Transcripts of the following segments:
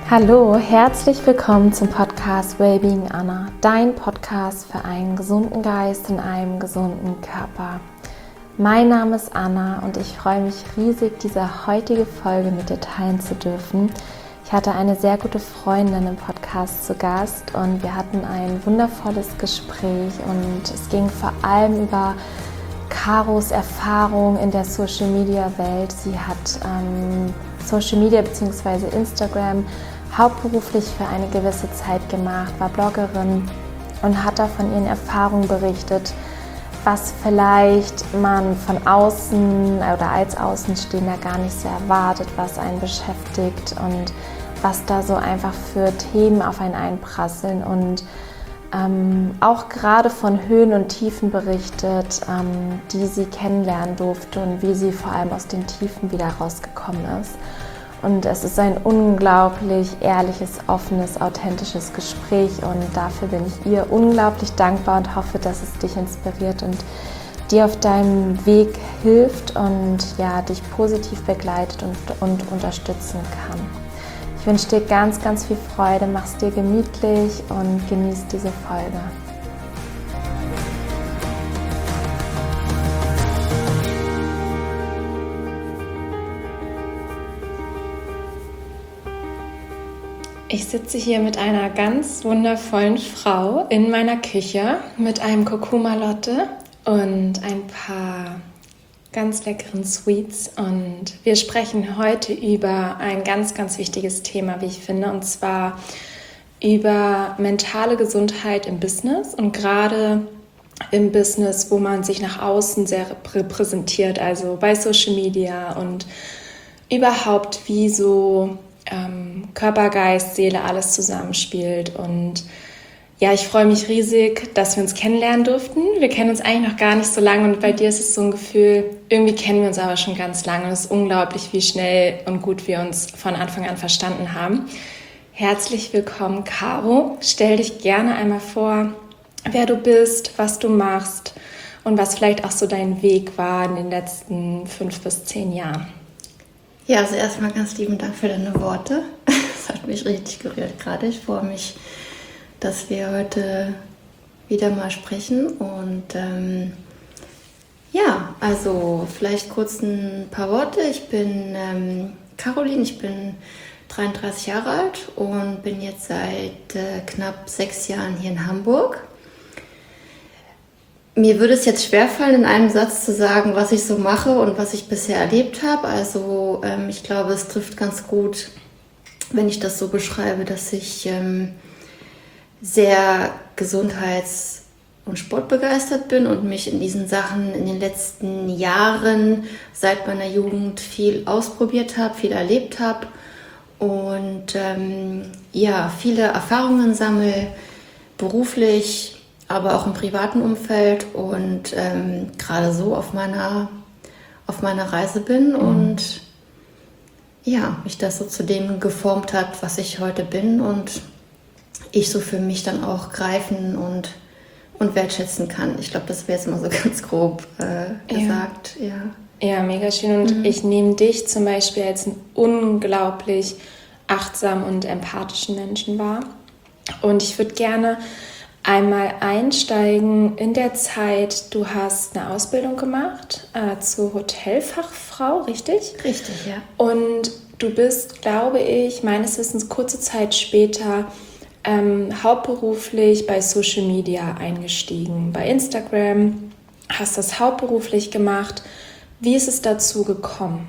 Hallo, herzlich willkommen zum Podcast Wellbeing Anna, dein Podcast für einen gesunden Geist in einem gesunden Körper. Mein Name ist Anna und ich freue mich riesig, diese heutige Folge mit dir teilen zu dürfen. Ich hatte eine sehr gute Freundin im Podcast zu Gast und wir hatten ein wundervolles Gespräch und es ging vor allem über Caros Erfahrung in der Social Media Welt. Sie hat Social Media bzw. Instagram hauptberuflich für eine gewisse Zeit gemacht, war Bloggerin und hat da von ihren Erfahrungen berichtet, was vielleicht man von außen oder als Außenstehender gar nicht so erwartet, was einen beschäftigt und was da so einfach für Themen auf einen einprasseln und auch gerade von Höhen und Tiefen berichtet, die sie kennenlernen durfte und wie sie vor allem aus den Tiefen wieder rausgekommen ist. Und es ist ein unglaublich ehrliches, offenes, authentisches Gespräch und dafür bin ich ihr unglaublich dankbar und hoffe, dass es dich inspiriert und dir auf deinem Weg hilft und ja, dich positiv begleitet und unterstützen kann. Ich wünsche dir ganz, ganz viel Freude, mach's dir gemütlich und genieß diese Folge. Ich sitze hier mit einer ganz wundervollen Frau in meiner Küche mit einem Kurkuma-Latte und ein paar ganz leckeren Sweets und wir sprechen heute über ein ganz, ganz wichtiges Thema, wie ich finde, und zwar über mentale Gesundheit im Business und gerade im Business, wo man sich nach außen sehr repräsentiert, also bei Social Media und überhaupt wie so Körper, Geist, Seele, alles zusammenspielt. Und ja, ich freue mich riesig, dass wir uns kennenlernen durften. Wir kennen uns eigentlich noch gar nicht so lange und bei dir ist es so ein Gefühl, irgendwie kennen wir uns aber schon ganz lange und es ist unglaublich, wie schnell und gut wir uns von Anfang an verstanden haben. Herzlich willkommen, Caro. Stell dich gerne einmal vor, wer du bist, was du machst und was vielleicht auch so dein Weg war in den letzten 5 bis 10 Jahren. Ja, also erstmal ganz lieben Dank für deine Worte. Das hat mich richtig gerührt gerade. Ich freue mich, dass wir heute wieder mal sprechen. Und ja, also vielleicht kurz ein paar Worte. Ich bin Caroline, ich bin 33 Jahre alt und bin jetzt seit knapp 6 Jahren hier in Hamburg. Mir würde es jetzt schwerfallen, in einem Satz zu sagen, was ich so mache und was ich bisher erlebt habe. Also ich glaube, es trifft ganz gut, wenn ich das so beschreibe, dass ich sehr gesundheits- und sportbegeistert bin und mich in diesen Sachen in den letzten Jahren seit meiner Jugend viel ausprobiert habe, viel erlebt habe und ja, viele Erfahrungen sammle, beruflich, aber auch im privaten Umfeld und gerade so auf meiner Reise bin und ja, mich das so zu dem geformt hat, was ich heute bin und ich so für mich dann auch greifen und wertschätzen kann. Ich glaube, das wäre jetzt mal so ganz grob gesagt. Ja, mega schön. Und ich nehme dich zum Beispiel als einen unglaublich achtsamen und empathischen Menschen wahr. Und ich würde gerne einmal einsteigen in der Zeit, du hast eine Ausbildung gemacht zur Hotelfachfrau, richtig? Richtig, ja. Und du bist, glaube ich, meines Wissens kurze Zeit später hauptberuflich bei Social Media eingestiegen. Bei Instagram hast das hauptberuflich gemacht. Wie ist es dazu gekommen?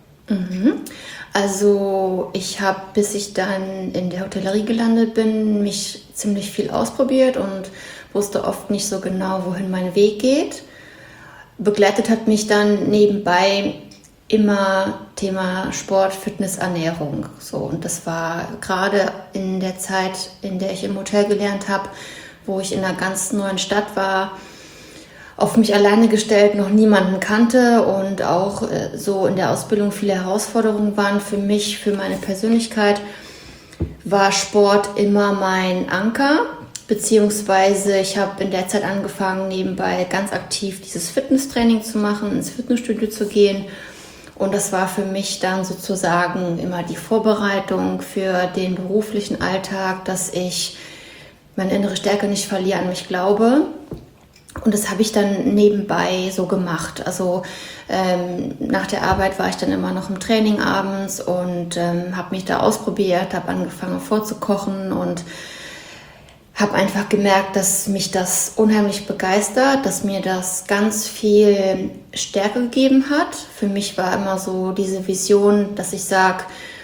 Also ich habe, bis ich dann in der Hotellerie gelandet bin, mich ziemlich viel ausprobiert und wusste oft nicht so genau, wohin mein Weg geht. Begleitet hat mich dann nebenbei immer Thema Sport, Fitness, Ernährung. So, und das war gerade in der Zeit, in der ich im Hotel gelernt habe, wo ich in einer ganz neuen Stadt war, auf mich alleine gestellt, noch niemanden kannte und auch so in der Ausbildung viele Herausforderungen waren für mich, für meine Persönlichkeit, war Sport immer mein Anker, beziehungsweise ich habe in der Zeit angefangen, nebenbei ganz aktiv dieses Fitnesstraining zu machen, ins Fitnessstudio zu gehen Und das war für mich dann sozusagen immer die Vorbereitung für den beruflichen Alltag, dass ich meine innere Stärke nicht verliere, an mich glaube. Und das habe ich dann nebenbei so gemacht. Also nach der Arbeit war ich dann immer noch im Training abends und habe mich da ausprobiert, habe angefangen vorzukochen und habe einfach gemerkt, dass mich das unheimlich begeistert, dass mir das ganz viel Stärke gegeben hat. Für mich war immer so diese Vision, dass ich sage,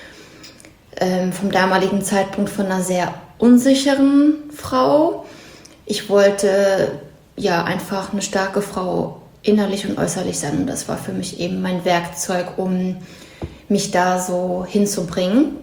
vom damaligen Zeitpunkt von einer sehr unsicheren Frau. Ich wollte ja einfach eine starke Frau innerlich und äußerlich sein. Und das war für mich eben mein Werkzeug, um mich da so hinzubringen.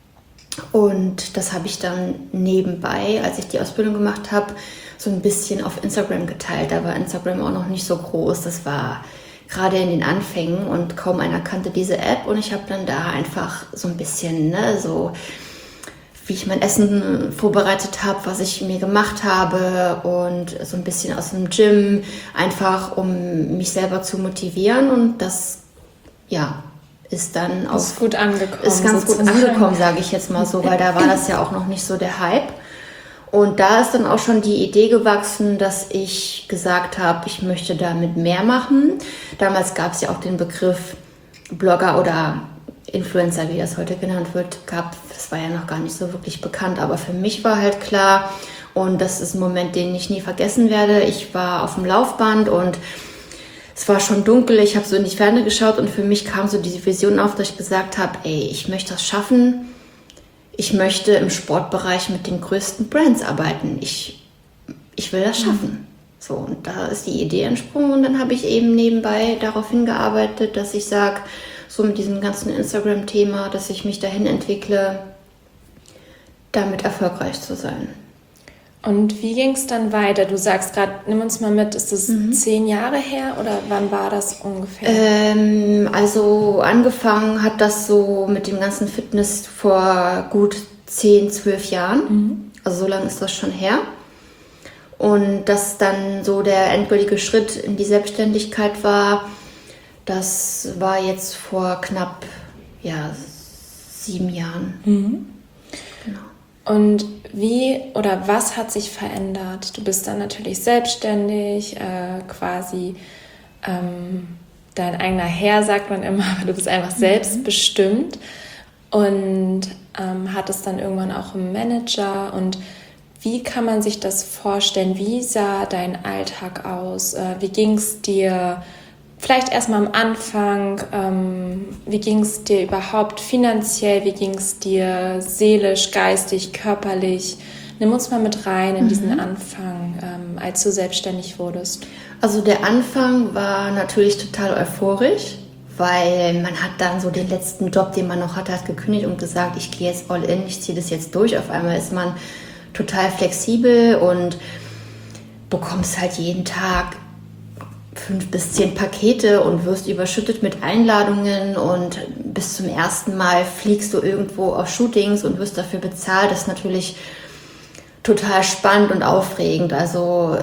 Und das habe ich dann nebenbei, als ich die Ausbildung gemacht habe, so ein bisschen auf Instagram geteilt. Da war Instagram auch noch nicht so groß. Das war gerade in den Anfängen und kaum einer kannte diese App. Und ich habe dann da einfach so ein bisschen, so wie ich mein Essen vorbereitet habe, was ich mir gemacht habe und so ein bisschen aus dem Gym, einfach um mich selber zu motivieren. Und das, ist dann auch... Ist gut angekommen. Ist ganz gut angekommen, sage ich jetzt mal so, weil da war das ja auch noch nicht so der Hype. Und da ist dann auch schon die Idee gewachsen, dass ich gesagt habe, ich möchte damit mehr machen. Damals gab es ja auch den Begriff Blogger oder Influencer, wie das heute genannt wird, das war ja noch gar nicht so wirklich bekannt. Aber für mich war halt klar, und das ist ein Moment, den ich nie vergessen werde, ich war auf dem Laufband und es war schon dunkel, ich habe so in die Ferne geschaut und für mich kam so diese Vision auf, dass ich gesagt habe, ich möchte das schaffen. Ich möchte im Sportbereich mit den größten Brands arbeiten. Ich will das schaffen. So, und da ist die Idee entsprungen und dann habe ich eben nebenbei darauf hingearbeitet, dass ich sage, so mit diesem ganzen Instagram-Thema, dass ich mich dahin entwickle, damit erfolgreich zu sein. Und wie ging es dann weiter? Du sagst gerade, nimm uns mal mit, ist das 10 Jahre her oder wann war das ungefähr? Also angefangen hat das so mit dem ganzen Fitness vor gut 10, 12 Jahren. Also so lange ist das schon her. Und dass dann so der endgültige Schritt in die Selbstständigkeit war, das war jetzt vor knapp 7 Jahren. Genau. Und wie oder was hat sich verändert? Du bist dann natürlich selbstständig, quasi dein eigener Herr, sagt man immer, aber du bist einfach selbstbestimmt und hattest dann irgendwann auch einen Manager. Und wie kann man sich das vorstellen? Wie sah dein Alltag aus? Wie ging es dir? Vielleicht erstmal am Anfang, wie ging es dir überhaupt finanziell, wie ging es dir seelisch, geistig, körperlich? Nimm uns mal mit rein in diesen Anfang, als du selbstständig wurdest. Also der Anfang war natürlich total euphorisch, weil man hat dann so den letzten Job, den man noch hatte, hat gekündigt und gesagt, ich gehe jetzt all in, ich ziehe das jetzt durch. Auf einmal ist man total flexibel und bekommst halt jeden Tag 5 bis 10 Pakete und wirst überschüttet mit Einladungen und bis zum ersten Mal fliegst du irgendwo auf Shootings und wirst dafür bezahlt. Das ist natürlich total spannend und aufregend. Also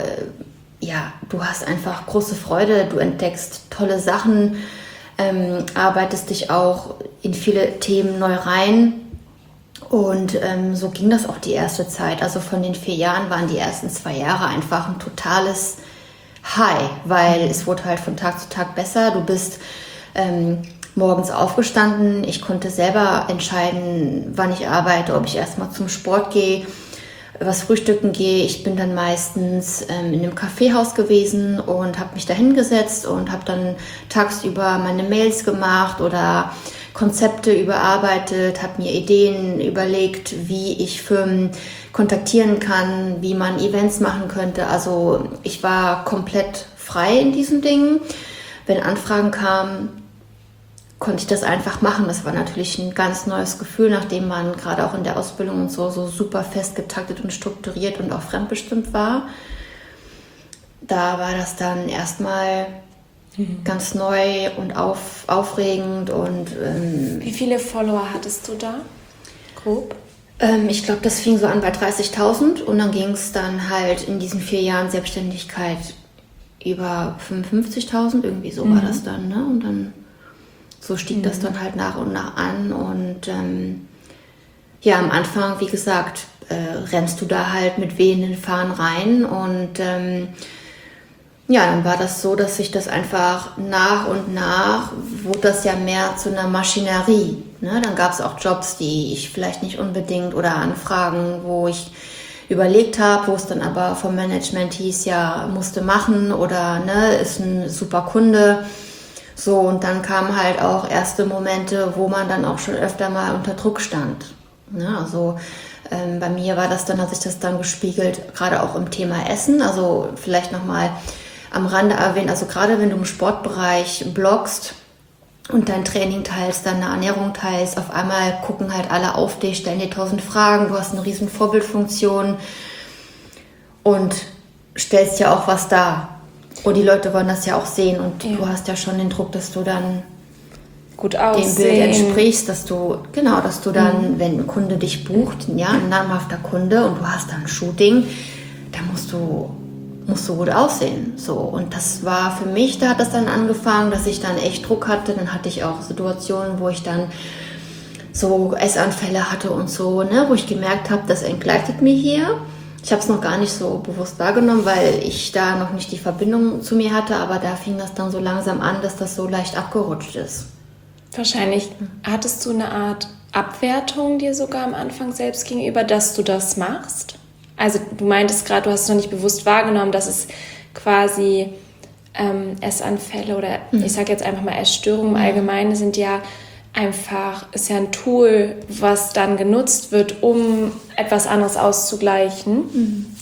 du hast einfach große Freude, du entdeckst tolle Sachen, arbeitest dich auch in viele Themen neu rein. Und so ging das auch die erste Zeit. Also von den 4 Jahren waren die ersten 2 Jahre einfach ein totales High, weil es wurde halt von Tag zu Tag besser. Du bist morgens aufgestanden. Ich konnte selber entscheiden, wann ich arbeite, ob ich erstmal zum Sport gehe, was frühstücken gehe. Ich bin dann meistens in einem Kaffeehaus gewesen und habe mich da hingesetzt und habe dann tagsüber meine Mails gemacht oder Konzepte überarbeitet, habe mir Ideen überlegt, wie ich Firmen kontaktieren kann, wie man Events machen könnte. Also ich war komplett frei in diesen Dingen. Wenn Anfragen kamen, konnte ich das einfach machen. Das war natürlich ein ganz neues Gefühl, nachdem man gerade auch in der Ausbildung und so super fest getaktet und strukturiert und auch fremdbestimmt war. Da war das dann erstmal ganz neu und aufregend. Und wie viele Follower hattest du da? Grob? Ich glaube, das fing so an bei 30.000 und dann ging es dann halt in diesen 4 Jahren Selbstständigkeit über 55.000, irgendwie so war das dann. Ne? Und dann So stieg das dann halt nach und nach an und ja, am Anfang, wie gesagt, rennst du da halt mit wehenden Fahnen rein und ja, dann war das so, dass sich das einfach nach und nach, wurde das ja mehr zu einer Maschinerie. Ne? Dann gab es auch Jobs, die ich vielleicht nicht unbedingt oder Anfragen, wo ich überlegt habe, wo es dann aber vom Management hieß, ja, musste machen oder ne, ist ein super Kunde. So, und dann kamen halt auch erste Momente, wo man dann auch schon öfter mal unter Druck stand. Ne? Also bei mir war das dann, hat sich das dann gespiegelt, gerade auch im Thema Essen. Also vielleicht nochmal am Rande erwähnt, also gerade wenn du im Sportbereich bloggst und dein Training teilst, deine Ernährung teilst, auf einmal gucken halt alle auf dich, stellen dir 1000 Fragen, du hast eine riesen Vorbildfunktion und stellst ja auch was dar. Und die Leute wollen das ja auch sehen und du hast ja schon den Druck, dass du dann gut aussehen. dem Bild entsprichst, dass du dann, wenn ein Kunde dich bucht, ja, ein namhafter Kunde und du hast dann ein Shooting, dann musst du gut aussehen. So. Und das war für mich, da hat das dann angefangen, dass ich dann echt Druck hatte. Dann hatte ich auch Situationen, wo ich dann so Essanfälle hatte und so, ne, wo ich gemerkt habe, das entgleitet mir hier. Ich habe es noch gar nicht so bewusst wahrgenommen, weil ich da noch nicht die Verbindung zu mir hatte, aber da fing das dann so langsam an, dass das so leicht abgerutscht ist. Wahrscheinlich hattest du eine Art Abwertung dir sogar am Anfang selbst gegenüber, dass du das machst? Also du meintest gerade, du hast es noch nicht bewusst wahrgenommen, dass es quasi Essanfälle oder ich sage jetzt einfach mal Essstörungen im Allgemeinen sind ja einfach, ist ja ein Tool, was dann genutzt wird, um etwas anderes auszugleichen.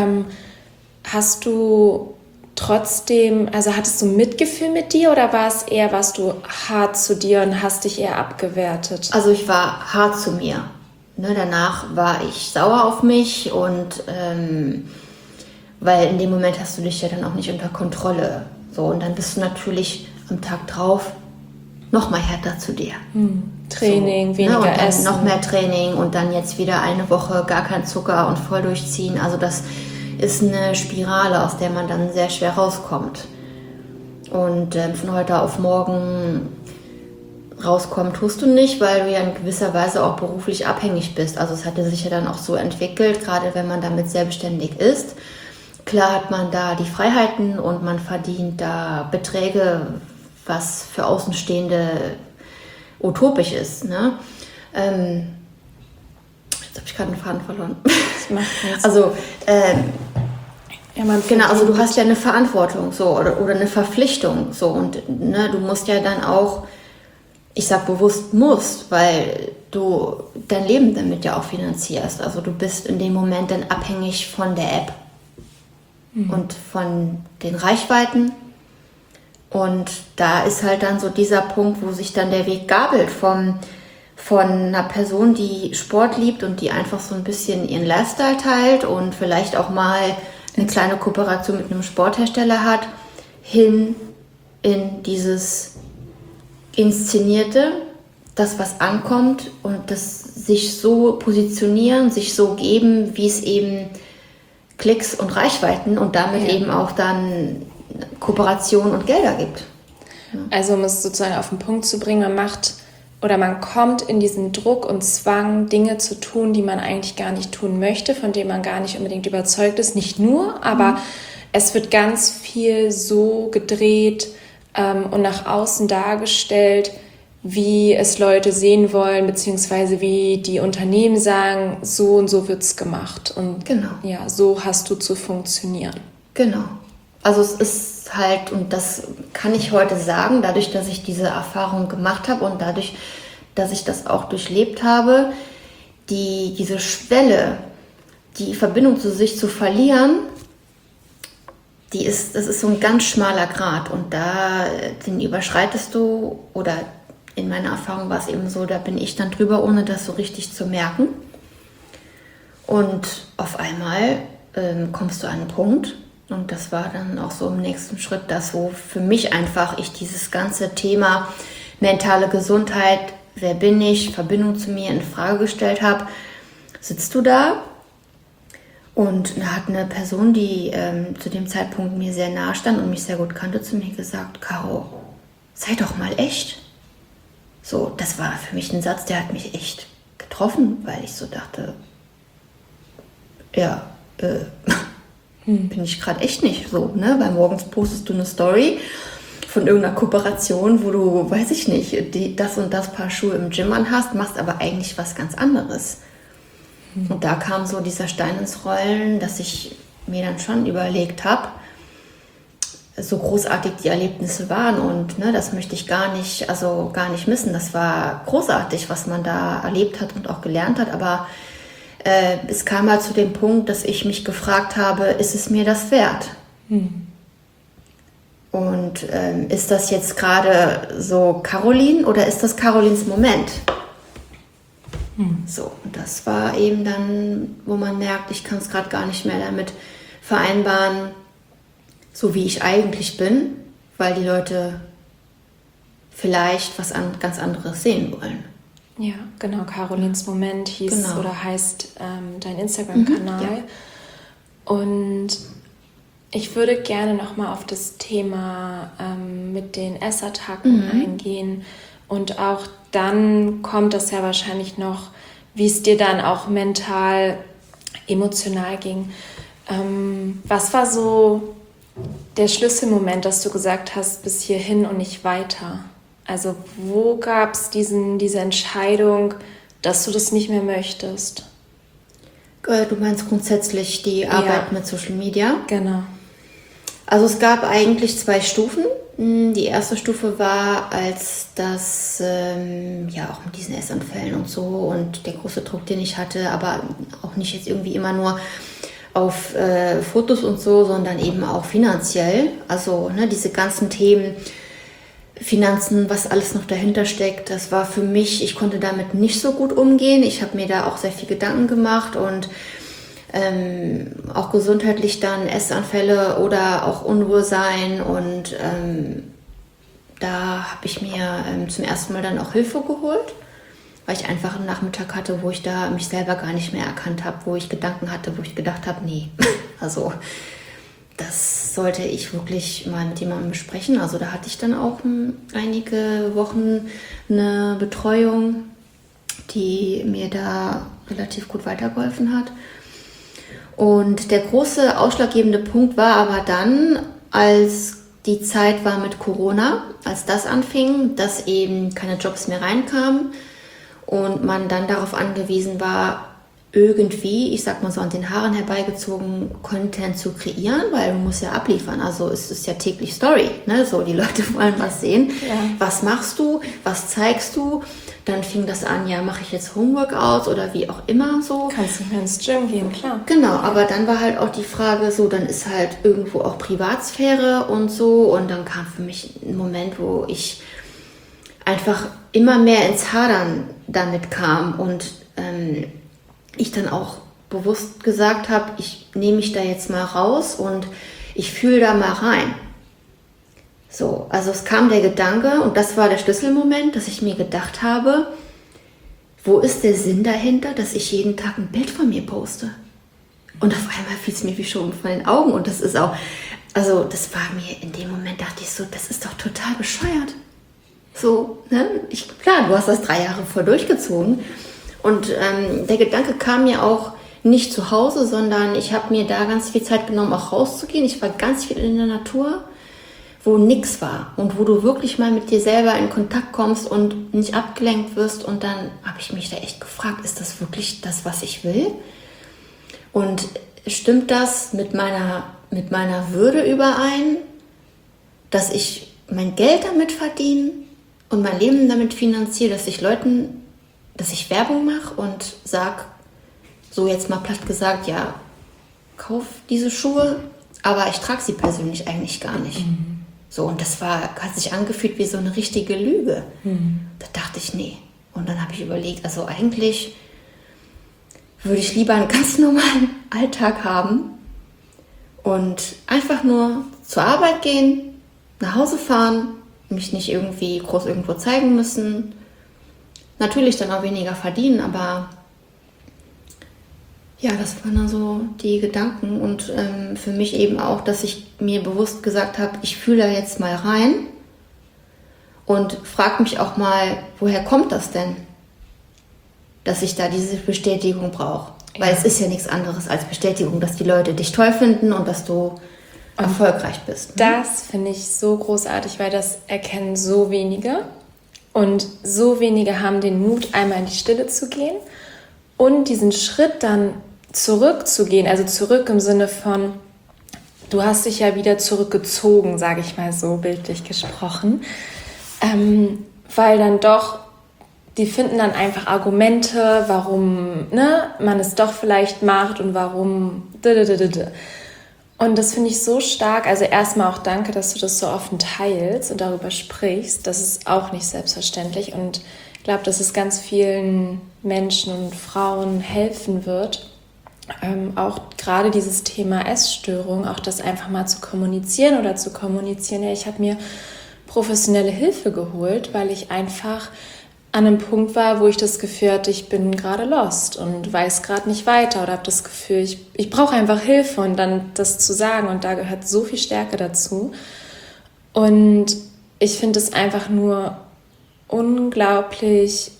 Hast du trotzdem, also hattest du Mitgefühl mit dir oder warst du hart zu dir und hast dich eher abgewertet? Also ich war hart zu mir. Ne, danach war ich sauer auf mich und weil in dem Moment hast du dich ja dann auch nicht unter Kontrolle. So, und dann bist du natürlich am Tag drauf noch mal härter zu dir. Training, so, weniger ne, und dann Essen. noch mehr Training und dann jetzt wieder eine Woche gar kein Zucker und voll durchziehen. Also das ist eine Spirale, aus der man dann sehr schwer rauskommt. Und von heute auf morgen rauskommen tust du nicht, weil du ja in gewisser Weise auch beruflich abhängig bist. Also es hatte sich ja dann auch so entwickelt, gerade wenn man damit selbstständig ist. Klar hat man da die Freiheiten und man verdient da Beträge, was für Außenstehende utopisch ist. Ne? Jetzt habe ich gerade einen Faden verloren. Das macht nichts. Also ja, man genau, also du hast ja eine Verantwortung so oder eine Verpflichtung so und ne, du musst ja dann auch, ich sag bewusst musst, weil du dein Leben damit ja auch finanzierst. Also du bist in dem Moment dann abhängig von der App und von den Reichweiten. Und da ist halt dann so dieser Punkt, wo sich dann der Weg gabelt von einer Person, die Sport liebt und die einfach so ein bisschen ihren Lifestyle teilt und vielleicht auch mal eine kleine Kooperation mit einem Sporthersteller hat, hin in dieses Inszenierte, das was ankommt und das sich so positionieren, sich so geben, wie es eben Klicks und Reichweiten und damit eben auch dann Kooperation und Gelder gibt. Ja. Also um es sozusagen auf den Punkt zu bringen, man kommt in diesen Druck und Zwang, Dinge zu tun, die man eigentlich gar nicht tun möchte, von denen man gar nicht unbedingt überzeugt ist. Nicht nur, aber es wird ganz viel so gedreht und nach außen dargestellt, wie es Leute sehen wollen, beziehungsweise wie die Unternehmen sagen, so und so wird's gemacht. Und ja, so hast du zu funktionieren. Genau. Also es ist halt, und das kann ich heute sagen, dadurch, dass ich diese Erfahrung gemacht habe und dadurch, dass ich das auch durchlebt habe, diese Schwelle, die Verbindung zu sich zu verlieren, das ist so ein ganz schmaler Grat und den überschreitest du, oder in meiner Erfahrung war es eben so, da bin ich dann drüber, ohne das so richtig zu merken. Und auf einmal kommst du an einen Punkt, und das war dann auch so im nächsten Schritt das, wo für mich einfach ich dieses ganze Thema mentale Gesundheit, wer bin ich, Verbindung zu mir in Frage gestellt habe. Sitzt du da und da hat eine Person, die zu dem Zeitpunkt mir sehr nahe stand und mich sehr gut kannte, zu mir gesagt: Caro, sei doch mal echt. So, das war für mich ein Satz, der hat mich echt getroffen, weil ich so dachte, ja, bin ich gerade echt nicht so, ne? Weil morgens postest du eine Story von irgendeiner Kooperation, wo du, weiß ich nicht, das und das Paar Schuhe im Gym anhast, machst aber eigentlich was ganz anderes. Und da kam so dieser Stein ins Rollen, dass ich mir dann schon überlegt habe, so großartig die Erlebnisse waren und ne, das möchte ich gar nicht missen. Das war großartig, was man da erlebt hat und auch gelernt hat, aber es kam halt zu dem Punkt, dass ich mich gefragt habe, ist es mir das wert? Und ist das jetzt gerade so Caroline oder ist das Carolins Moment? So, und das war eben dann, wo man merkt, ich kann es gerade gar nicht mehr damit vereinbaren, so wie ich eigentlich bin, weil die Leute vielleicht was ganz anderes sehen wollen. Ja, genau. Carolins Moment hieß Genau. oder heißt dein Instagram-Kanal. Ja. Und ich würde gerne nochmal auf das Thema mit den Essattacken eingehen. Und auch dann kommt das ja wahrscheinlich noch, wie es dir dann auch mental, emotional ging. Was war so der Schlüsselmoment, dass du gesagt hast, bis hierhin und nicht weiter? Also wo gab es diese Entscheidung, dass du das nicht mehr möchtest? Du meinst grundsätzlich die Arbeit mit Social Media? Genau. Also es gab eigentlich 2 Stufen. Die erste Stufe war, als das, auch mit diesen Essanfällen und so und der große Druck, den ich hatte, aber auch nicht jetzt irgendwie immer nur auf Fotos und so, sondern eben auch finanziell. Also diese ganzen Themen, Finanzen, was alles noch dahinter steckt, das war für mich, ich konnte damit nicht so gut umgehen. Ich habe mir da auch sehr viel Gedanken gemacht und auch gesundheitlich dann Essanfälle oder auch Unwohlsein und da habe ich mir zum ersten Mal dann auch Hilfe geholt, weil ich einfach einen Nachmittag hatte, wo ich da mich selber gar nicht mehr erkannt habe, wo ich Gedanken hatte, wo ich gedacht habe, nee, also das sollte ich wirklich mal mit jemandem besprechen. Also da hatte ich dann auch einige Wochen eine Betreuung, die mir da relativ gut weitergeholfen hat. Und der große ausschlaggebende Punkt war aber dann, als die Zeit war mit Corona, als das anfing, dass eben keine Jobs mehr reinkamen und man dann darauf angewiesen war, irgendwie, ich sag mal so an den Haaren herbeigezogen, Content zu kreieren, weil du musst ja abliefern. Also es ist ja täglich Story, ne? So, die Leute wollen was sehen. Ja. Was machst du? Was zeigst du? Dann fing das an, ja, mache ich jetzt Homeworkouts oder wie auch immer so. Kannst du ins Gym gehen, klar. Genau, aber dann war halt auch die Frage so, dann ist halt irgendwo auch Privatsphäre und so und dann kam für mich ein Moment, wo ich einfach immer mehr ins Hadern damit kam und ich dann auch bewusst gesagt habe, ich nehme mich da jetzt mal raus und ich fühle da mal rein. So, also es kam der Gedanke und das war der Schlüsselmoment, dass ich mir gedacht habe, wo ist der Sinn dahinter, dass ich jeden Tag ein Bild von mir poste? Und auf einmal fiel es mir wie Schuppen von den Augen und das ist auch, also das war mir in dem Moment, dachte ich so, das ist doch total bescheuert. So, ne? Klar, du hast das 3 Jahre voll durchgezogen. Und der Gedanke kam mir auch nicht zu Hause, sondern ich habe mir da ganz viel Zeit genommen, auch rauszugehen. Ich war ganz viel in der Natur, wo nichts war und wo du wirklich mal mit dir selber in Kontakt kommst und nicht abgelenkt wirst. Und dann habe ich mich da echt gefragt, ist das wirklich das, was ich will? Und stimmt das mit meiner Würde überein, dass ich mein Geld damit verdiene und mein Leben damit finanziere, dass ich Werbung mache und sage, so jetzt mal platt gesagt, ja, kauf diese Schuhe, aber ich trage sie persönlich eigentlich gar nicht. So, und das hat sich angefühlt wie so eine richtige Lüge. Da dachte ich, nee. Und dann habe ich überlegt, also eigentlich würde ich lieber einen ganz normalen Alltag haben und einfach nur zur Arbeit gehen, nach Hause fahren, mich nicht irgendwie groß irgendwo zeigen müssen. Natürlich dann auch weniger verdienen, aber ja, das waren dann so die Gedanken und für mich eben auch, dass ich mir bewusst gesagt habe, ich fühle da jetzt mal rein und frage mich auch mal, woher kommt das denn, dass ich da diese Bestätigung brauche? Ja. Weil es ist ja nichts anderes als Bestätigung, dass die Leute dich toll finden und dass du erfolgreich bist. Ne? Das finde ich so großartig, weil das erkennen so wenige. Und so wenige haben den Mut, einmal in die Stille zu gehen und diesen Schritt dann zurückzugehen. Also zurück im Sinne von, du hast dich ja wieder zurückgezogen, sage ich mal so bildlich gesprochen. Weil dann doch, die finden dann einfach Argumente, warum man es doch vielleicht macht und warum. Und das finde ich so stark. Also erstmal auch danke, dass du das so offen teilst und darüber sprichst. Das ist auch nicht selbstverständlich. Und ich glaube, dass es ganz vielen Menschen und Frauen helfen wird, auch gerade dieses Thema Essstörung, auch das einfach mal zu kommunizieren oder zu kommunizieren. Ja, ich habe mir professionelle Hilfe geholt, weil ich einfach an einem Punkt war, wo ich das Gefühl hatte, ich bin gerade lost und weiß gerade nicht weiter oder habe das Gefühl, ich brauche einfach Hilfe und dann das zu sagen und da gehört so viel Stärke dazu. Und ich finde es einfach nur unglaublich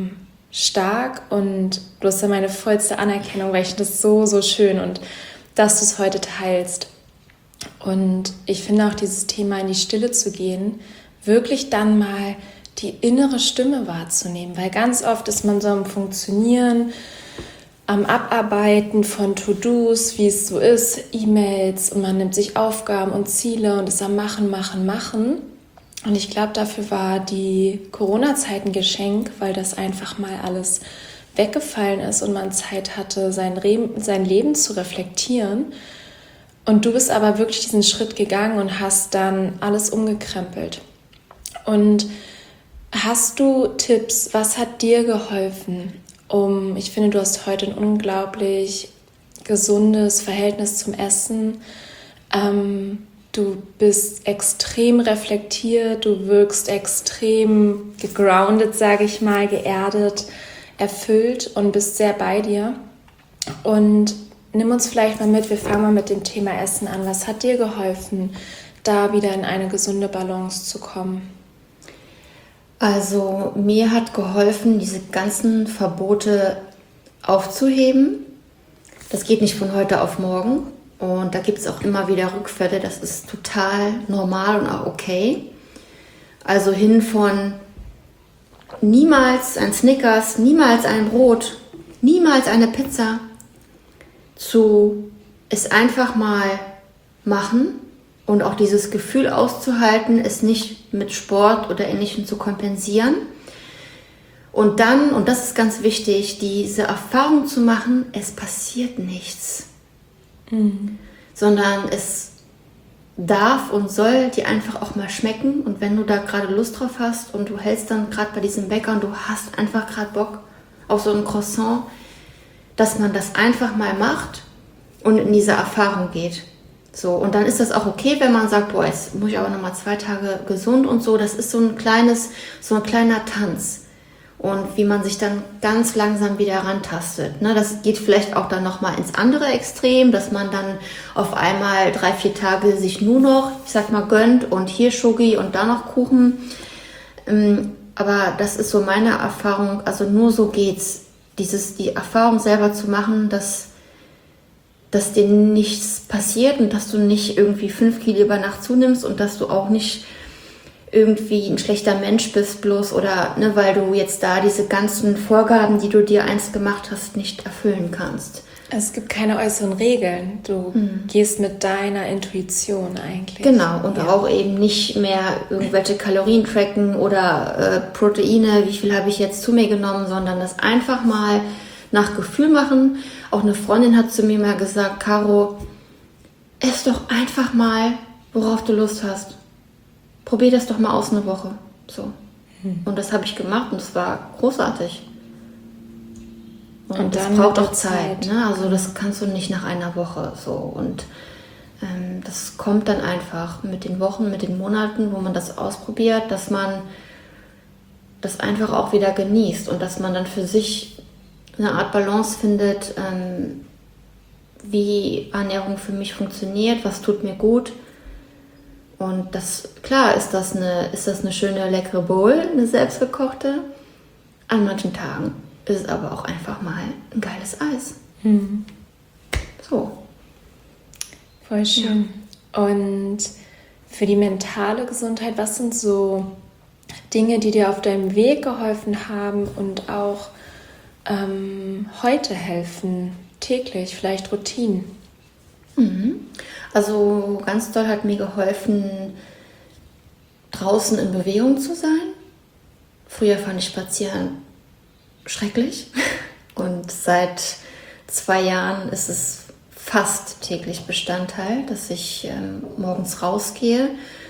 stark und du hast ja meine vollste Anerkennung, weil ich das so, so schön und dass du es heute teilst. Und ich finde auch dieses Thema in die Stille zu gehen, wirklich dann mal die innere Stimme wahrzunehmen, weil ganz oft ist man so am Funktionieren, am Abarbeiten von To-Dos, wie es so ist, E-Mails und man nimmt sich Aufgaben und Ziele und ist am Machen. Und ich glaube, dafür war die Corona-Zeit ein Geschenk, weil das einfach mal alles weggefallen ist und man Zeit hatte, sein Leben zu reflektieren. Und du bist aber wirklich diesen Schritt gegangen und hast dann alles umgekrempelt. Und hast du Tipps, was hat dir geholfen, ich finde, du hast heute ein unglaublich gesundes Verhältnis zum Essen. Du bist extrem reflektiert, du wirkst extrem gegroundet, sage ich mal, geerdet, erfüllt und bist sehr bei dir. Und nimm uns vielleicht mal mit, wir fangen mal mit dem Thema Essen an. Was hat dir geholfen, da wieder in eine gesunde Balance zu kommen? Also mir hat geholfen, diese ganzen Verbote aufzuheben. Das geht nicht von heute auf morgen. Und da gibt es auch immer wieder Rückfälle. Das ist total normal und auch okay. Also hin von niemals ein Snickers, niemals ein Brot, niemals eine Pizza zu es einfach mal machen. Und auch dieses Gefühl auszuhalten, es nicht mit Sport oder Ähnlichem zu kompensieren. Und dann, und das ist ganz wichtig, diese Erfahrung zu machen, es passiert nichts. Sondern es darf und soll dir einfach auch mal schmecken. Und wenn du da gerade Lust drauf hast und du hältst dann gerade bei diesem Bäcker und du hast einfach gerade Bock auf so ein Croissant, dass man das einfach mal macht und in diese Erfahrung geht. So, und dann ist das auch okay, wenn man sagt, boah, jetzt muss ich aber nochmal 2 Tage gesund und so. Das ist so ein kleiner Tanz. Und wie man sich dann ganz langsam wieder rantastet. Ne, das geht vielleicht auch dann nochmal ins andere Extrem, dass man dann auf einmal 3-4 Tage sich nur noch, ich sag mal, gönnt und hier Schoki und da noch Kuchen. Aber das ist so meine Erfahrung, also nur so geht's. Die Erfahrung selber zu machen, dass dir nichts passiert und dass du nicht irgendwie 5 Kilo über Nacht zunimmst und dass du auch nicht irgendwie ein schlechter Mensch bist bloß oder weil du jetzt da diese ganzen Vorgaben, die du dir einst gemacht hast, nicht erfüllen kannst. Es gibt keine äußeren Regeln. Du gehst mit deiner Intuition eigentlich. Genau, und auch eben nicht mehr irgendwelche Kalorien tracken oder Proteine, wie viel habe ich jetzt zu mir genommen, sondern das einfach mal nach Gefühl machen. Auch eine Freundin hat zu mir mal gesagt, Caro, ess doch einfach mal, worauf du Lust hast. Probier das doch mal aus eine Woche. So. Und das habe ich gemacht und es war großartig. Und das braucht auch Zeit. Ne? Also das kannst du nicht nach einer Woche so. Und das kommt dann einfach mit den Wochen, mit den Monaten, wo man das ausprobiert, dass man das einfach auch wieder genießt und dass man dann für sich eine Art Balance findet, wie Ernährung für mich funktioniert, was tut mir gut Und klar ist das eine schöne, leckere Bowl, eine selbstgekochte. An manchen Tagen ist es aber auch einfach mal ein geiles Eis. So. Voll schön. Ja. Und für die mentale Gesundheit, was sind so Dinge, die dir auf deinem Weg geholfen haben und auch heute helfen, täglich, vielleicht Routinen? Also ganz doll hat mir geholfen, draußen in Bewegung zu sein. Früher fand ich Spazieren schrecklich und seit 2 Jahren ist es fast täglich Bestandteil, dass ich morgens rausgehe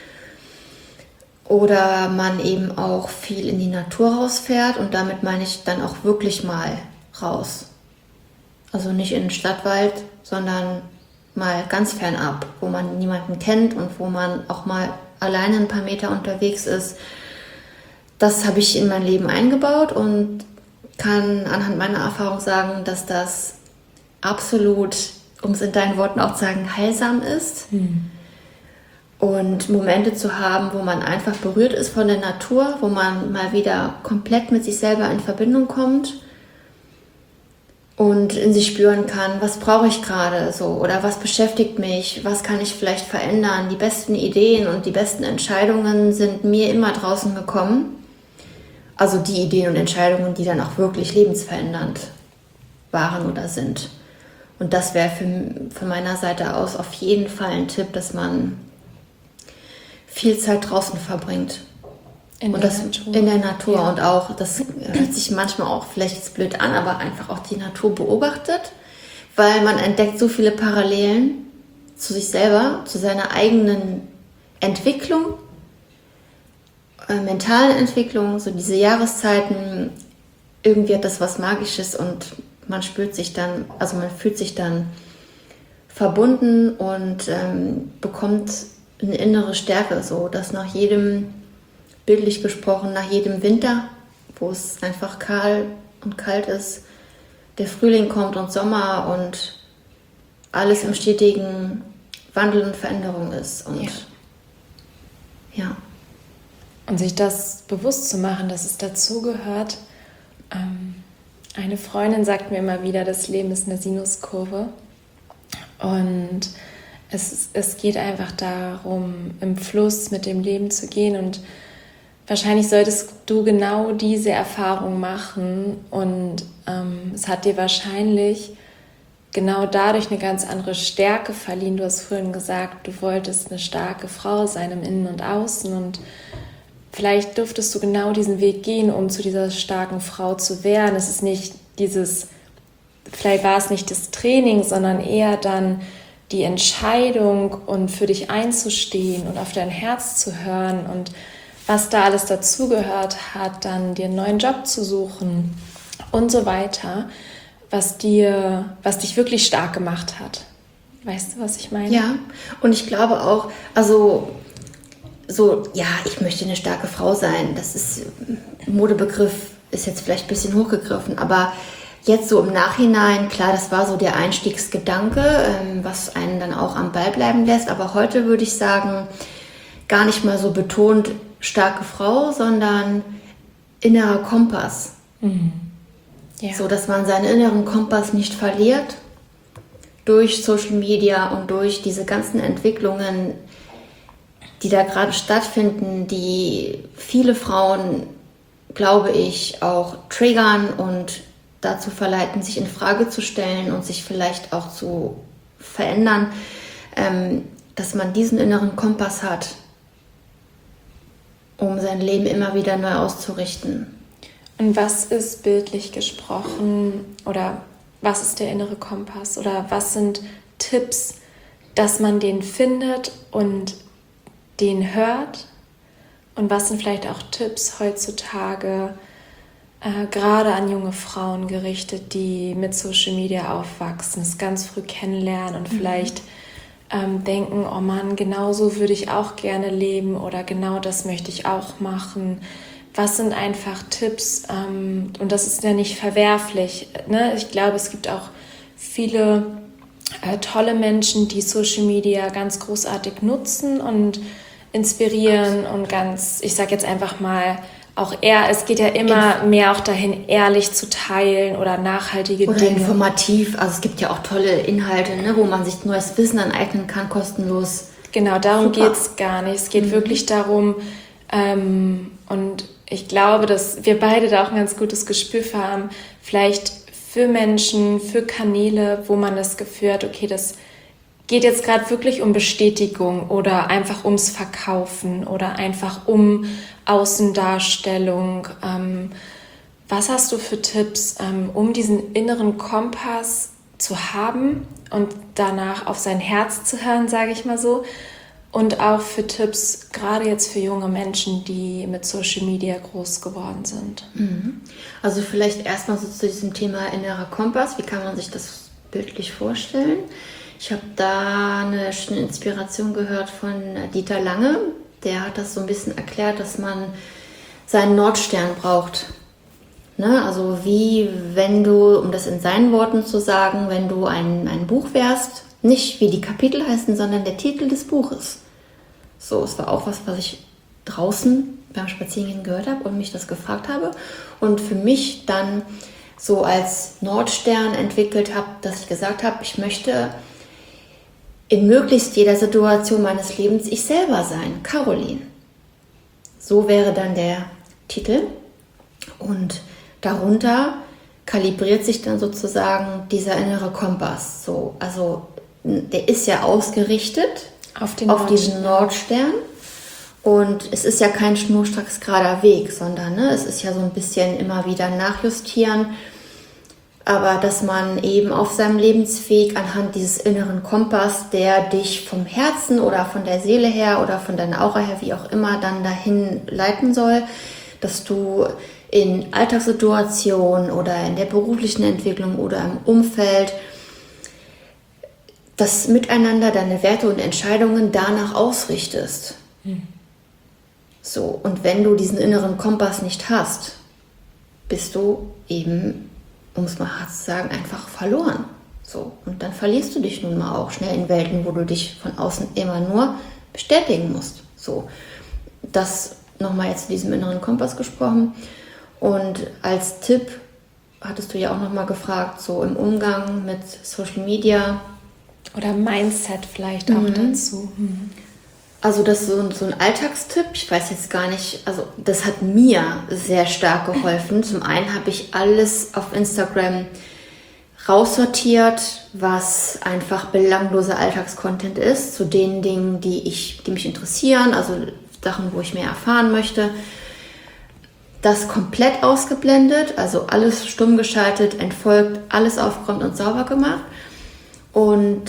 oder man eben auch viel in die Natur rausfährt und damit meine ich dann auch wirklich mal raus. Also nicht in den Stadtwald, sondern mal ganz fernab, wo man niemanden kennt und wo man auch mal alleine ein paar Meter unterwegs ist. Das habe ich in mein Leben eingebaut und kann anhand meiner Erfahrung sagen, dass das absolut, um es in deinen Worten auch zu sagen, heilsam ist. Und Momente zu haben, wo man einfach berührt ist von der Natur, wo man mal wieder komplett mit sich selber in Verbindung kommt und in sich spüren kann, was brauche ich gerade so oder was beschäftigt mich, was kann ich vielleicht verändern. Die besten Ideen und die besten Entscheidungen sind mir immer draußen gekommen. Also die Ideen und Entscheidungen, die dann auch wirklich lebensverändernd waren oder sind. Und das wäre von meiner Seite aus auf jeden Fall ein Tipp, dass man viel Zeit draußen verbringt. In der Natur. Ja. Und auch, das hört sich manchmal auch vielleicht jetzt blöd an, aber einfach auch die Natur beobachtet, weil man entdeckt so viele Parallelen zu sich selber, zu seiner eigenen Entwicklung, mentalen Entwicklung, so diese Jahreszeiten, irgendwie hat das was Magisches und man fühlt sich dann verbunden und bekommt eine innere Stärke, so dass nach jedem, bildlich gesprochen, nach jedem Winter, wo es einfach kahl und kalt ist, der Frühling kommt und Sommer und alles im stetigen Wandel und Veränderung ist. Und ja. Und sich das bewusst zu machen, dass es dazugehört. Eine Freundin sagt mir immer wieder, das Leben ist eine Sinuskurve. Und es geht einfach darum, im Fluss mit dem Leben zu gehen. Und wahrscheinlich solltest du genau diese Erfahrung machen. Und es hat dir wahrscheinlich genau dadurch eine ganz andere Stärke verliehen. Du hast vorhin gesagt, du wolltest eine starke Frau sein im Innen und Außen. Und vielleicht durftest du genau diesen Weg gehen, um zu dieser starken Frau zu werden. Es ist nicht vielleicht war es nicht das Training, sondern eher dann die Entscheidung und für dich einzustehen und auf dein Herz zu hören und was da alles dazugehört hat, dann dir einen neuen Job zu suchen und so weiter, was dich wirklich stark gemacht hat. Weißt du, was ich meine? Ja, und ich glaube auch, also ich möchte eine starke Frau sein. Das ist, Modebegriff ist jetzt vielleicht ein bisschen hochgegriffen, aber jetzt so im Nachhinein, klar, das war so der Einstiegsgedanke, was einen dann auch am Ball bleiben lässt. Aber heute würde ich sagen, gar nicht mal so betont starke Frau, sondern innerer Kompass. Ja. So, dass man seinen inneren Kompass nicht verliert durch Social Media und durch diese ganzen Entwicklungen, die da gerade stattfinden, die viele Frauen, glaube ich, auch triggern und dazu verleiten, sich in Frage zu stellen und sich vielleicht auch zu verändern, dass man diesen inneren Kompass hat, um sein Leben immer wieder neu auszurichten. Und was ist bildlich gesprochen oder was ist der innere Kompass oder was sind Tipps, dass man den findet und den hört? Und was sind vielleicht auch Tipps heutzutage, gerade an junge Frauen gerichtet, die mit Social Media aufwachsen, es ganz früh kennenlernen und vielleicht denken, oh Mann, genau so würde ich auch gerne leben oder genau das möchte ich auch machen. Was sind einfach Tipps? Und das ist ja nicht verwerflich. Ne? Ich glaube, es gibt auch viele tolle Menschen, die Social Media ganz großartig nutzen und inspirieren und ganz, ich sag jetzt einfach mal, auch es geht ja immer mehr auch dahin, ehrlich zu teilen oder nachhaltige oder Dinge. Informativ. Also es gibt ja auch tolle Inhalte, ne, wo man sich neues Wissen aneignen kann, kostenlos. Genau, darum geht es gar nicht. Es geht wirklich darum, und ich glaube, dass wir beide da auch ein ganz gutes Gespür für haben, vielleicht für Menschen, für Kanäle, wo man das Gefühl hat, okay, das geht jetzt gerade wirklich um Bestätigung oder einfach ums Verkaufen oder einfach um Außendarstellung. Was hast du für Tipps, um diesen inneren Kompass zu haben und danach auf sein Herz zu hören, sage ich mal so? Und auch für Tipps, gerade jetzt für junge Menschen, die mit Social Media groß geworden sind. Also vielleicht erstmal so zu diesem Thema innerer Kompass. Wie kann man sich das bildlich vorstellen? Ich habe da eine schöne Inspiration gehört von Dieter Lange. Der hat das so ein bisschen erklärt, dass man seinen Nordstern braucht. Ne? Also wie wenn du, um das in seinen Worten zu sagen, wenn du ein Buch wärst, nicht wie die Kapitel heißen, sondern der Titel des Buches. So, es war auch was ich draußen beim Spazierengehen gehört habe und mich das gefragt habe. Und für mich dann so als Nordstern entwickelt habe, dass ich gesagt habe, ich möchte in möglichst jeder Situation meines Lebens ich selber sein, Caroline. So wäre dann der Titel. Und darunter kalibriert sich dann sozusagen dieser innere Kompass. So, also der ist ja ausgerichtet auf diesen Nordstern. Und es ist ja kein schnurstracks gerader Weg, sondern es ist ja so ein bisschen immer wieder nachjustieren. Aber dass man eben auf seinem Lebensweg anhand dieses inneren Kompass, der dich vom Herzen oder von der Seele her oder von deiner Aura her, wie auch immer, dann dahin leiten soll, dass du in Alltagssituationen oder in der beruflichen Entwicklung oder im Umfeld das Miteinander, deine Werte und Entscheidungen danach ausrichtest. So, und wenn du diesen inneren Kompass nicht hast, bist du eben, um es mal hart zu sagen, einfach verloren. So, und dann verlierst du dich nun mal auch schnell in Welten, wo du dich von außen immer nur bestätigen musst. So, das nochmal jetzt zu diesem inneren Kompass gesprochen. Und als Tipp hattest du ja auch nochmal gefragt, so im Umgang mit Social Media. Oder Mindset vielleicht auch dazu. Also das ist so ein Alltagstipp. Ich weiß jetzt gar nicht, also das hat mir sehr stark geholfen. Zum einen habe ich alles auf Instagram raussortiert, was einfach belangloser Alltagscontent ist, zu den Dingen, die mich interessieren, also Sachen, wo ich mehr erfahren möchte. Das komplett ausgeblendet, also alles stumm geschaltet, entfolgt, alles aufgeräumt und sauber gemacht. Und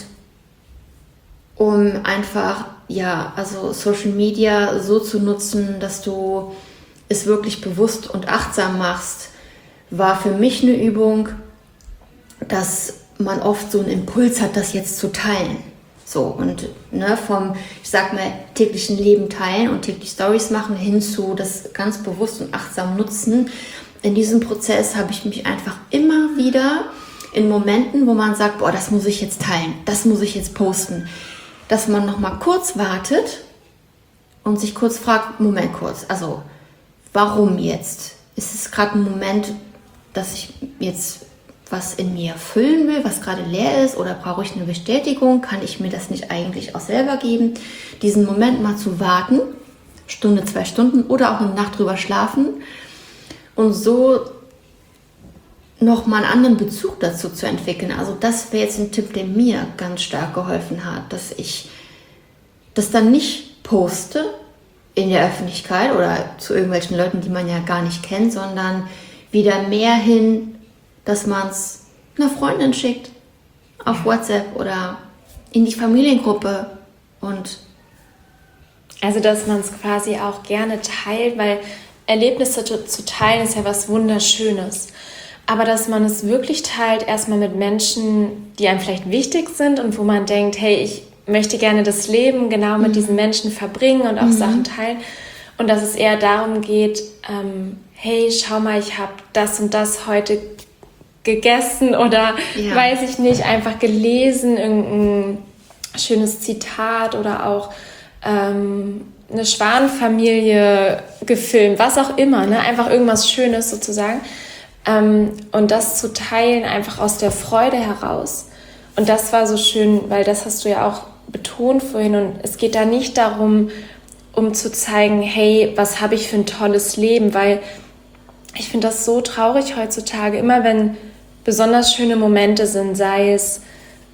um einfach, also Social Media so zu nutzen, dass du es wirklich bewusst und achtsam machst, war für mich eine Übung, dass man oft so einen Impuls hat, das jetzt zu teilen. So, und vom, ich sag mal, täglichen Leben teilen und täglich Stories machen hin zu das ganz bewusst und achtsam nutzen. In diesem Prozess habe ich mich einfach immer wieder in Momenten, wo man sagt, boah, das muss ich jetzt teilen, das muss ich jetzt posten, dass man nochmal kurz wartet und sich kurz fragt, Moment kurz, also warum jetzt? Ist es gerade ein Moment, dass ich jetzt was in mir füllen will, was gerade leer ist, oder brauche ich eine Bestätigung? Kann ich mir das nicht eigentlich auch selber geben? Diesen Moment mal zu warten, Stunde, 2 Stunden oder auch eine Nacht drüber schlafen und so nochmal einen anderen Bezug dazu zu entwickeln. Also das wäre jetzt ein Tipp, der mir ganz stark geholfen hat, dass ich das dann nicht poste in der Öffentlichkeit oder zu irgendwelchen Leuten, die man ja gar nicht kennt, sondern wieder mehr hin, dass man es einer Freundin schickt, auf WhatsApp oder in die Familiengruppe. Und also, dass man es quasi auch gerne teilt, weil Erlebnisse zu teilen ist ja was Wunderschönes. Aber dass man es wirklich teilt, erstmal mit Menschen, die einem vielleicht wichtig sind und wo man denkt, hey, ich möchte gerne das Leben genau mit diesen Menschen verbringen und auch Sachen teilen. Und dass es eher darum geht, hey, schau mal, ich habe das und das heute gegessen oder weiß ich nicht, einfach gelesen, irgendein schönes Zitat oder auch eine Schwanenfamilie gefilmt, was auch immer, ne? Einfach irgendwas Schönes sozusagen. Und das zu teilen, einfach aus der Freude heraus. Und das war so schön, weil das hast du ja auch betont vorhin. Und es geht da nicht darum, um zu zeigen, hey, was habe ich für ein tolles Leben, weil ich finde das so traurig heutzutage, immer wenn besonders schöne Momente sind, sei es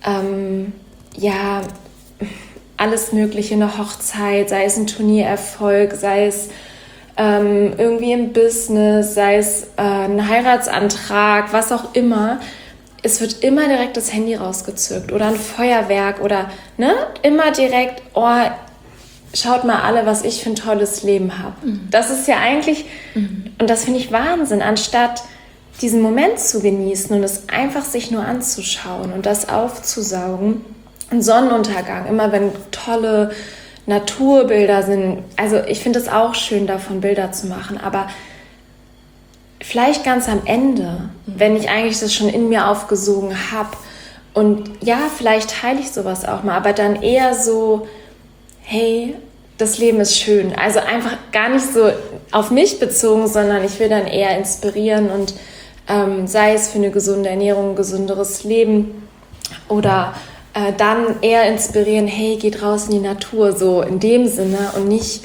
alles Mögliche, eine Hochzeit, sei es ein Turniererfolg, sei es irgendwie im Business, sei es ein Heiratsantrag, was auch immer. Es wird immer direkt das Handy rausgezückt oder ein Feuerwerk oder immer direkt, schaut mal alle, was ich für ein tolles Leben habe. Das ist ja eigentlich, und das finde ich Wahnsinn, anstatt diesen Moment zu genießen und es einfach sich nur anzuschauen und das aufzusaugen. Ein Sonnenuntergang, immer wenn tolle Naturbilder sind. Also ich finde es auch schön, davon Bilder zu machen, aber vielleicht ganz am Ende, wenn ich eigentlich das schon in mir aufgesogen habe und ja, vielleicht teile ich sowas auch mal, aber dann eher so, hey, das Leben ist schön. Also einfach gar nicht so auf mich bezogen, sondern ich will dann eher inspirieren und sei es für eine gesunde Ernährung, ein gesünderes Leben oder dann eher inspirieren, hey, geht raus in die Natur, so in dem Sinne und nicht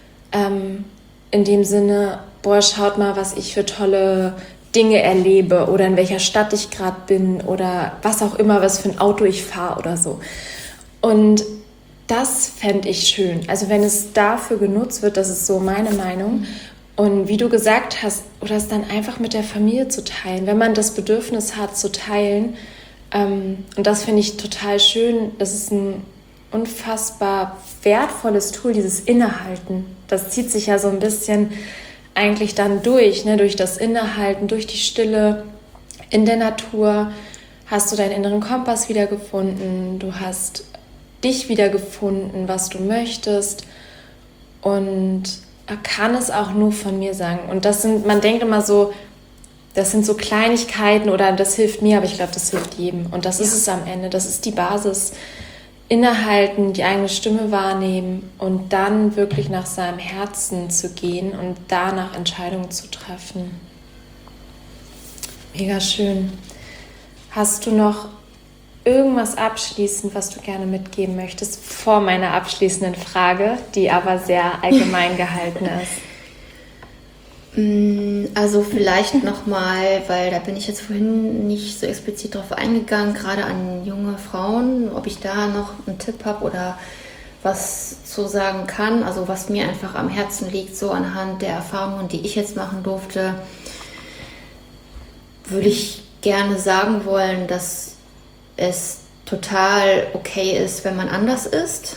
in dem Sinne, boah, schaut mal, was ich für tolle Dinge erlebe oder in welcher Stadt ich gerade bin oder was auch immer, was für ein Auto ich fahre oder so. Und das fände ich schön. Also wenn es dafür genutzt wird, das ist so meine Meinung. Und wie du gesagt hast, oder es dann einfach mit der Familie zu teilen, wenn man das Bedürfnis hat zu teilen. Und das finde ich total schön. Das ist ein unfassbar wertvolles Tool, dieses Innehalten. Das zieht sich ja so ein bisschen eigentlich dann durch, ne? Durch das Innehalten, durch die Stille in der Natur hast du deinen inneren Kompass wiedergefunden. Du hast dich wiedergefunden, was du möchtest und kann es auch nur von mir sagen. Und man denkt immer so, das sind so Kleinigkeiten oder das hilft mir, aber ich glaube, das hilft jedem. Und das ist es am Ende, das ist die Basis. Innehalten, die eigene Stimme wahrnehmen und dann wirklich nach seinem Herzen zu gehen und danach Entscheidungen zu treffen. Mega schön. Hast du noch irgendwas abschließend, was du gerne mitgeben möchtest, vor meiner abschließenden Frage, die aber sehr allgemein gehalten ist? Also vielleicht nochmal, weil da bin ich jetzt vorhin nicht so explizit drauf eingegangen, gerade an junge Frauen, ob ich da noch einen Tipp habe oder was zu sagen kann, also was mir einfach am Herzen liegt, so anhand der Erfahrungen, die ich jetzt machen durfte, würde ich gerne sagen wollen, dass es total okay ist, wenn man anders ist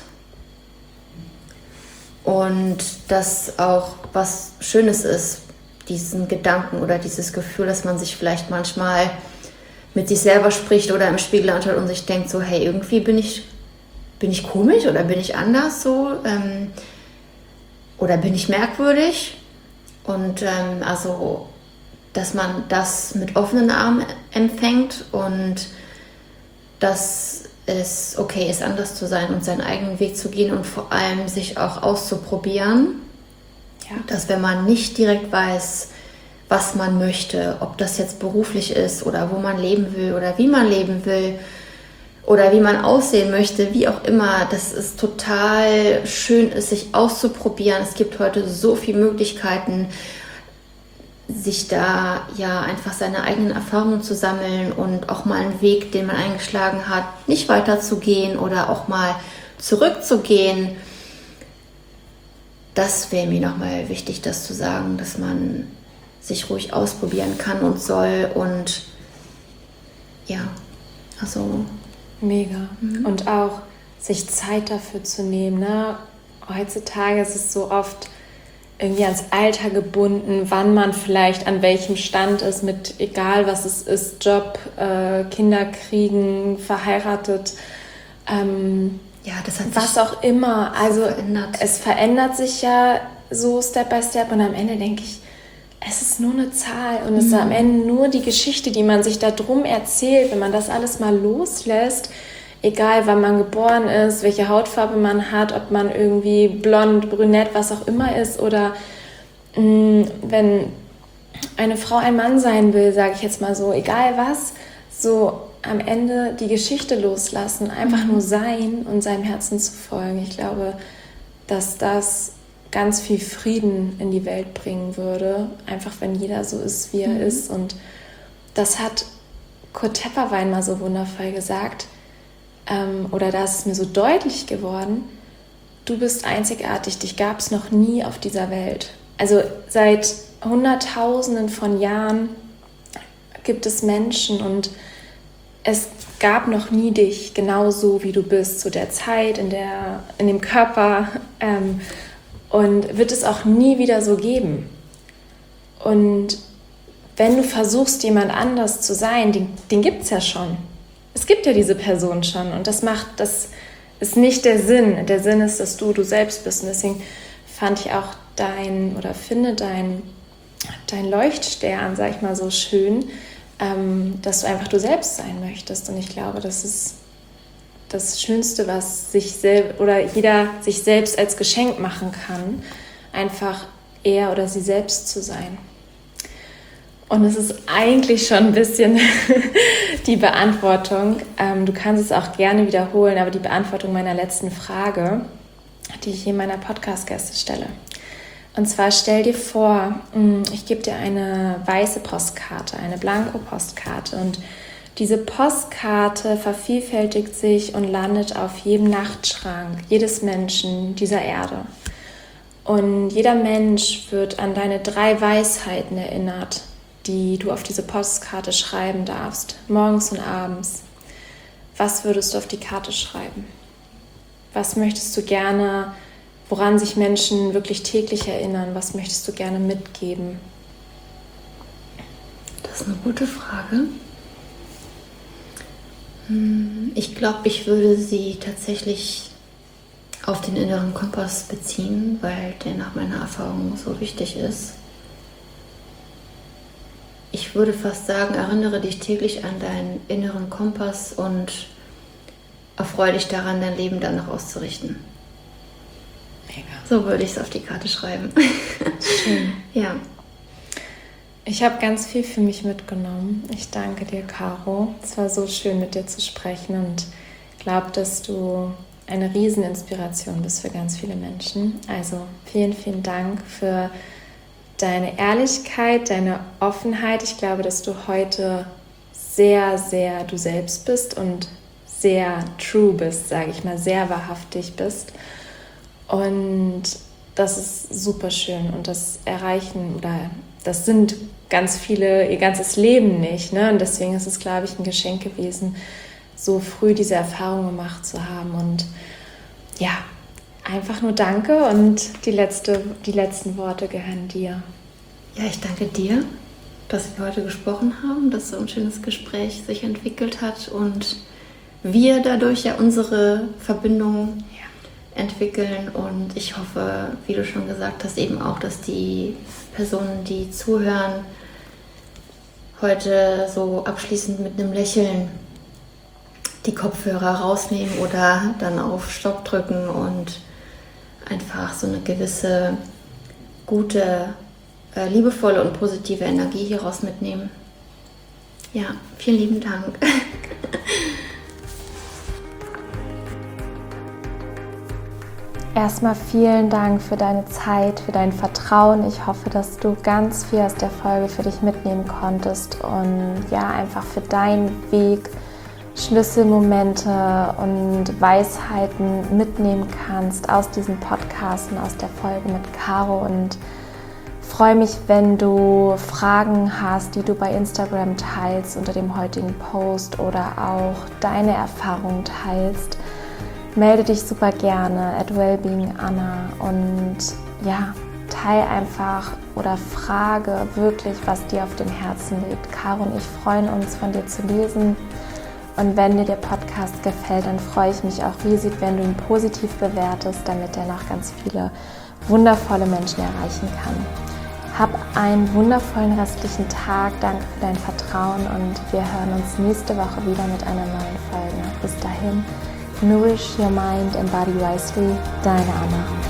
und dass auch was Schönes ist, diesen Gedanken oder dieses Gefühl, dass man sich vielleicht manchmal mit sich selber spricht oder im Spiegel anschaut und sich denkt so, hey, irgendwie bin ich komisch oder bin ich anders so oder bin ich merkwürdig und also, dass man das mit offenen Armen empfängt und dass es okay ist, anders zu sein und seinen eigenen Weg zu gehen und vor allem sich auch auszuprobieren. Ja. Dass wenn man nicht direkt weiß, was man möchte, ob das jetzt beruflich ist oder wo man leben will oder wie man leben will oder wie man aussehen möchte, wie auch immer, dass es total schön ist, sich auszuprobieren. Es gibt heute so viele Möglichkeiten, sich da ja einfach seine eigenen Erfahrungen zu sammeln und auch mal einen Weg, den man eingeschlagen hat, nicht weiterzugehen oder auch mal zurückzugehen. Das wäre mir nochmal wichtig, das zu sagen, dass man sich ruhig ausprobieren kann und soll und ja, also mega. Und auch sich Zeit dafür zu nehmen, ne? Heutzutage ist es so oft irgendwie ans Alter gebunden, wann man vielleicht an welchem Stand ist, mit egal was es ist, Job, Kinder kriegen, verheiratet, ja, das hat was auch immer. Also verändert. Es verändert sich ja so Step by Step und am Ende denke ich, es ist nur eine Zahl und es ist am Ende nur die Geschichte, die man sich da drum erzählt, wenn man das alles mal loslässt, egal wann man geboren ist, welche Hautfarbe man hat, ob man irgendwie blond, brünett, was auch immer ist oder wenn eine Frau ein Mann sein will, sage ich jetzt mal so, egal was, so am Ende die Geschichte loslassen, einfach nur sein und seinem Herzen zu folgen. Ich glaube, dass das ganz viel Frieden in die Welt bringen würde, einfach wenn jeder so ist, wie er ist. Und das hat Kurt Tepperwein mal so wundervoll gesagt, oder da ist es mir so deutlich geworden, du bist einzigartig, dich gab es noch nie auf dieser Welt. Also seit Hunderttausenden von Jahren gibt es Menschen und es gab noch nie dich genauso, wie du bist, zu der Zeit, in dem Körper, und wird es auch nie wieder so geben. Und wenn du versuchst, jemand anders zu sein, den gibt es ja schon. Es gibt ja diese Person schon und das ist nicht der Sinn. Der Sinn ist, dass du selbst bist und deswegen fand ich auch finde dein Leuchtstern, sag ich mal, so schön, dass du einfach du selbst sein möchtest. Und ich glaube, das ist das Schönste, was jeder sich selbst als Geschenk machen kann, einfach er oder sie selbst zu sein. Und es ist eigentlich schon ein bisschen die Beantwortung. Du kannst es auch gerne wiederholen, aber die Beantwortung meiner letzten Frage, die ich hier meiner Podcast-Gäste stelle. Und zwar stell dir vor, ich gebe dir eine weiße Postkarte, eine Blanko-Postkarte und diese Postkarte vervielfältigt sich und landet auf jedem Nachtschrank jedes Menschen dieser Erde. Und jeder Mensch wird an deine 3 Weisheiten erinnert, die du auf diese Postkarte schreiben darfst, morgens und abends. Was würdest du auf die Karte schreiben? Was möchtest du gerne, woran sich Menschen wirklich täglich erinnern? Was möchtest du gerne mitgeben? Das ist eine gute Frage. Ich glaube, ich würde sie tatsächlich auf den inneren Kompass beziehen, weil der nach meiner Erfahrung so wichtig ist. Ich würde fast sagen, erinnere dich täglich an deinen inneren Kompass und erfreue dich daran, dein Leben danach auszurichten. Mega. So würde ich es auf die Karte schreiben. Schön. Ja. Ich habe ganz viel für mich mitgenommen. Ich danke dir, Caro. Es war so schön, mit dir zu sprechen und glaube, dass du eine Rieseninspiration bist für ganz viele Menschen. Also vielen, vielen Dank für deine Ehrlichkeit, deine Offenheit. Ich glaube, dass du heute sehr, sehr du selbst bist und sehr true bist, sage ich mal, sehr wahrhaftig bist. Und das ist super schön und das sind ganz viele, ihr ganzes Leben nicht, ne? Und deswegen ist es, glaube ich, ein Geschenk gewesen, so früh diese Erfahrung gemacht zu haben. Und ja, einfach nur danke und die letzten Worte gehören dir. Ja, ich danke dir, dass wir heute gesprochen haben, dass so ein schönes Gespräch sich entwickelt hat und wir dadurch ja unsere Verbindung entwickeln. Und ich hoffe, wie du schon gesagt hast, eben auch, dass die Personen, die zuhören, heute so abschließend mit einem Lächeln die Kopfhörer rausnehmen oder dann auf Stopp drücken und einfach so eine gewisse gute, liebevolle und positive Energie hieraus mitnehmen. Ja, vielen lieben Dank. Erstmal vielen Dank für deine Zeit, für dein Vertrauen. Ich hoffe, dass du ganz viel aus der Folge für dich mitnehmen konntest und ja, einfach für deinen Weg Schlüsselmomente und Weisheiten mitnehmen kannst aus diesem Podcast und aus der Folge mit Caro. Und freue mich, wenn du Fragen hast, die du bei Instagram teilst unter dem heutigen Post oder auch deine Erfahrungen teilst. Melde dich super gerne @wellbeinganna und ja, teil einfach oder frage wirklich, was dir auf dem Herzen liegt. Caro und ich freuen uns, von dir zu lesen. Und wenn dir der Podcast gefällt, dann freue ich mich auch riesig, wenn du ihn positiv bewertest, damit er noch ganz viele wundervolle Menschen erreichen kann. Hab einen wundervollen restlichen Tag. Danke für dein Vertrauen und wir hören uns nächste Woche wieder mit einer neuen Folge. Bis dahin, nourish your mind and body wisely. Deine Anna.